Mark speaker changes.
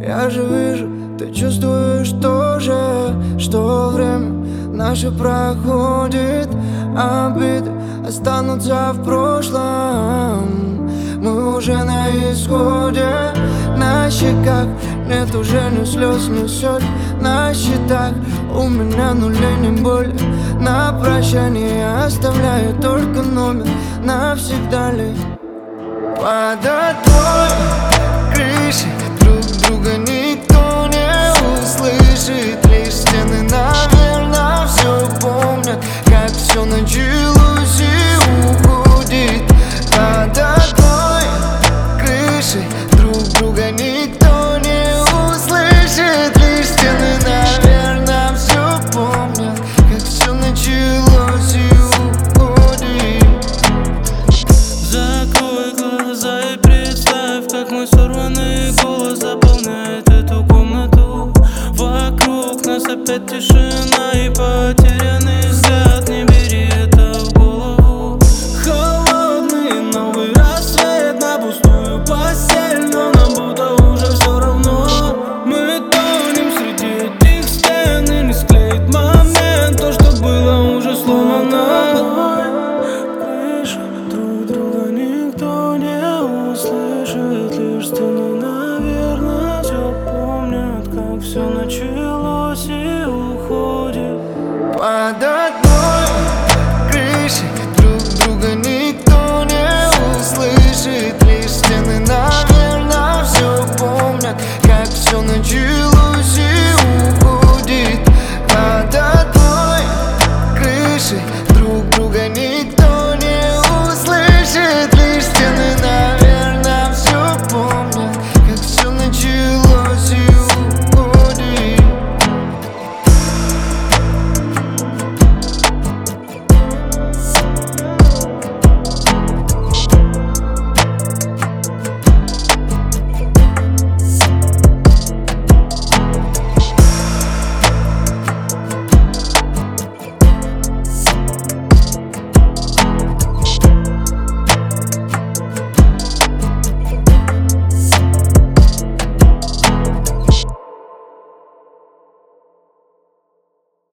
Speaker 1: Я же вижу, ты чувствуешь тоже, что время наше проходит, обиды останутся в прошлом. Мы уже на исходе, на щеках нет уже ни слез, ни соль. На счетах у меня нулей, не более. На прощание оставляю только номер, навсегда ли. Под одной крышей друг друга никто не услышит. Лишь стены, наверное, все помнят, как все началось и уходит. Под одной крышей друг друга никто не услышит. Лишь стены, наверное, все помнят, как все началось и уходит.
Speaker 2: Закрой глаза и представь, как мой сорванный голос заполняет эту комнату. Вокруг нас опять тишина и